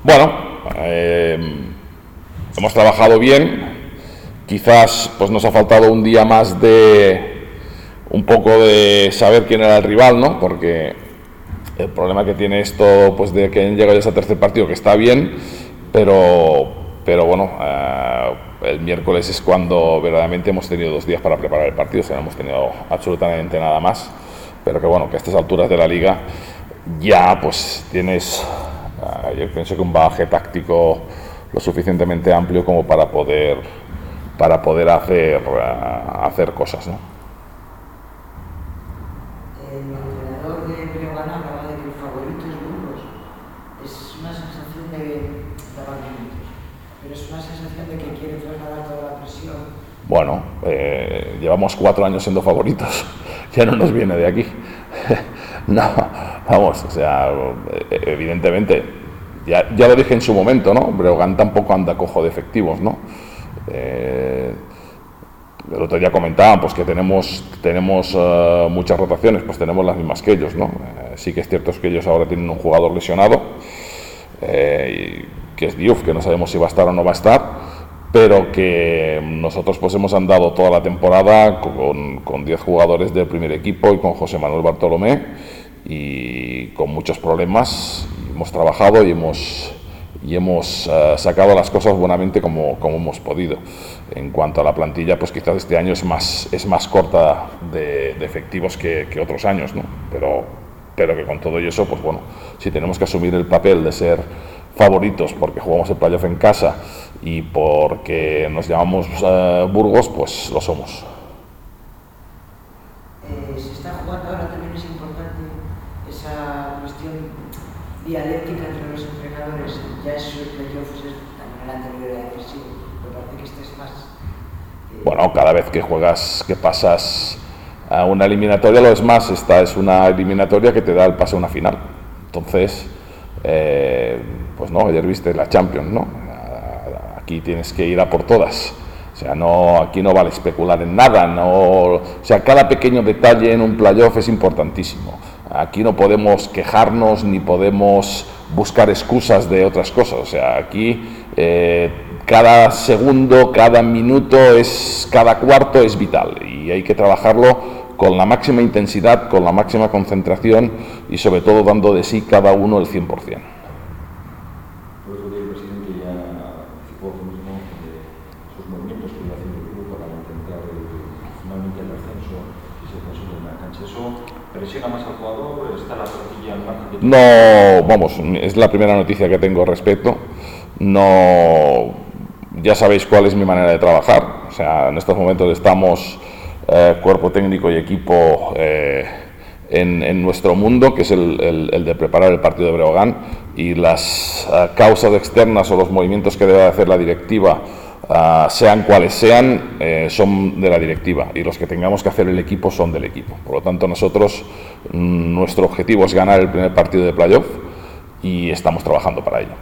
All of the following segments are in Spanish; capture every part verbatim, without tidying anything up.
Bueno, eh, hemos trabajado bien, quizás pues nos ha faltado un día más de un poco de saber quién era el rival, ¿no? Porque el problema que tiene esto, pues de que hayan llegado ya a ese tercer partido, que está bien, pero, pero bueno, eh, el miércoles es cuando verdaderamente hemos tenido dos días para preparar el partido, o sea, no hemos tenido absolutamente nada más, pero que bueno, que a estas alturas de la liga ya pues tienes, uh, yo pienso que un bagaje táctico lo suficientemente amplio como para poder, para poder hacer, uh, hacer cosas, ¿no? Bueno, eh, llevamos cuatro años siendo favoritos, ya no nos viene de aquí. No, vamos, o sea, evidentemente, ya, ya lo dije en su momento, ¿no? Breogán tampoco anda cojo de efectivos, ¿no? Eh, el otro día comentaban pues, que tenemos, tenemos uh, muchas rotaciones, pues tenemos las mismas que ellos, ¿no? Eh, sí que es cierto es que ellos ahora tienen un jugador lesionado, eh, que es Diouf, que no sabemos si va a estar o no va a estar, pero que nosotros pues hemos andado toda la temporada con, con diez jugadores del primer equipo y con José Manuel Bartolomé y con muchos problemas. Hemos trabajado y hemos, y hemos uh, sacado las cosas buenamente como, como hemos podido. En cuanto a la plantilla, pues quizás este año es más, es más corta de, de efectivos que, que otros años, ¿no? Pero, pero que con todo y eso, pues bueno, si tenemos que asumir el papel de ser favoritos porque jugamos el playoff en casa y porque nos llamamos uh, Burgos, pues lo somos. Eh, se está jugando ahora, también es importante esa cuestión dialéctica entre los entrenadores. Ya es el playoff, es también el anterior era decisivo, pero parece que este es más. Eh... Bueno, cada vez que juegas, que pasas a una eliminatoria, lo es más, esta es una eliminatoria que te da el pase a una final. Entonces, eh, pues no, ayer viste la Champions, ¿no? Aquí tienes que ir a por todas. O sea, no, aquí no vale especular en nada. No, o sea, cada pequeño detalle en un playoff es importantísimo. Aquí no podemos quejarnos ni podemos buscar excusas de otras cosas. O sea, aquí eh, cada segundo, cada minuto, es, cada cuarto es vital y hay que trabajarlo con la máxima intensidad, con la máxima concentración y sobre todo dando de sí cada uno el cien por ciento. El otro día el presidente ya anticipó mismo de esos movimientos que iba haciendo el club para intentar el, finalmente el ascenso si se consigue en la cancha. ¿Eso presiona más al jugador? ¿Está la plantilla al margen de...? No, vamos, es la primera noticia que tengo al respecto. No, ya sabéis cuál es mi manera de trabajar. O sea, en estos momentos estamos eh, cuerpo técnico y equipo eh, en, en nuestro mundo, que es el, el, el de preparar el partido de Breogán, y las uh, causas externas o los movimientos que debe hacer la directiva, uh, sean cuales sean, eh, son de la directiva, y los que tengamos que hacer el equipo son del equipo. Por lo tanto, nosotros, mm, nuestro objetivo es ganar el primer partido de playoff y estamos trabajando para ello.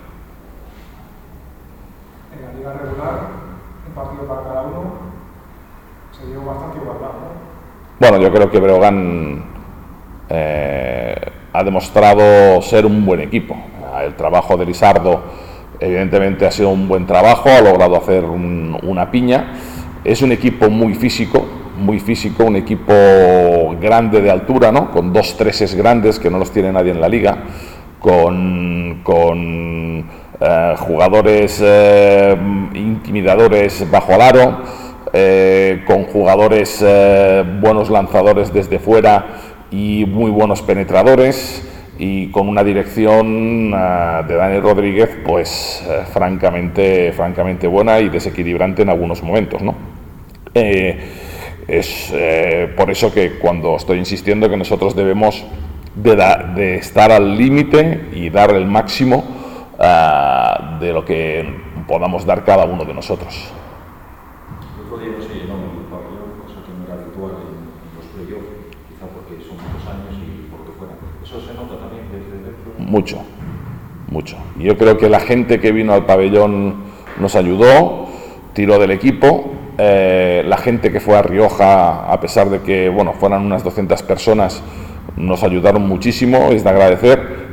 En la liga regular, un partido para cada uno, se dio bastante igualdad, ¿no? Bueno, yo creo que Breogán eh, ha demostrado ser un buen equipo. El trabajo de Lizardo evidentemente ha sido un buen trabajo, ha logrado hacer un, una piña. Es un equipo muy físico, muy físico, un equipo grande de altura, ¿no? Con dos treses grandes que no los tiene nadie en la liga, con, con eh, jugadores eh, intimidadores bajo el aro, eh, con jugadores eh, buenos lanzadores desde fuera y muy buenos penetradores, y con una dirección uh, de Dani Rodríguez pues uh, francamente, francamente buena y desequilibrante en algunos momentos, ¿no? Eh, es eh, por eso que cuando estoy insistiendo que nosotros debemos de, da, de estar al límite y dar el máximo uh, de lo que podamos dar cada uno de nosotros. El otro día no se llenó el pabellón, cosa que no era habitual en, en los playoffs, quizá porque son muchos años y por lo que fuera. ¿Eso se nota también desde dentro? Mucho, mucho. Yo creo que la gente que vino al pabellón nos ayudó, tiró del equipo. Eh, la gente que fue a Rioja, a pesar de que bueno, fueran unas doscientas personas, nos ayudaron muchísimo, es de agradecer,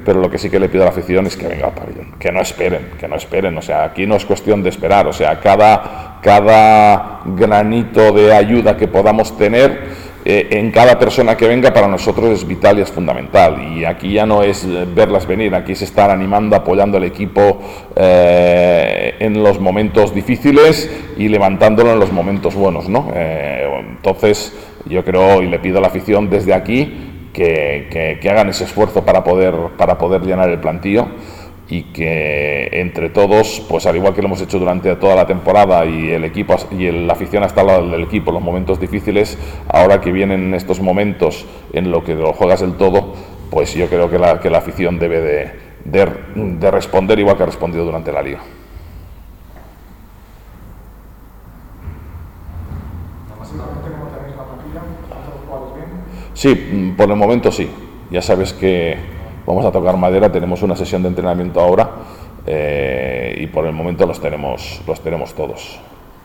pero lo que sí que le pido a la afición es que venga al pabellón, que no esperen, que no esperen, o sea, aquí no es cuestión de esperar, o sea, cada, cada granito de ayuda que podamos tener eh, en cada persona que venga para nosotros es vital y es fundamental, y aquí ya no es verlas venir, aquí es estar animando, apoyando al equipo eh, en los momentos difíciles y levantándolo en los momentos buenos, ¿no? Eh, entonces yo creo y le pido a la afición desde aquí Que, que, que hagan ese esfuerzo para poder, para poder llenar el plantío y que entre todos, pues al igual que lo hemos hecho durante toda la temporada y el equipo y el, la afición hasta al lado del equipo en los momentos difíciles, ahora que vienen estos momentos en lo que lo juegas del todo, pues yo creo que la, que la afición debe de, de, de responder igual que ha respondido durante la liga. Sí, por el momento sí. Ya sabes que vamos a tocar madera, tenemos una sesión de entrenamiento ahora eh, y por el momento los tenemos, los tenemos todos.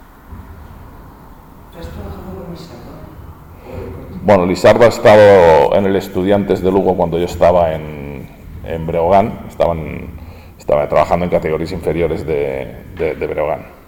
¿Has trabajado con Lizardo? Bueno, Lizardo ha estado en el Estudiantes de Lugo cuando yo estaba en, en Breogán, estaban, estaba trabajando en categorías inferiores de, de, de Breogán.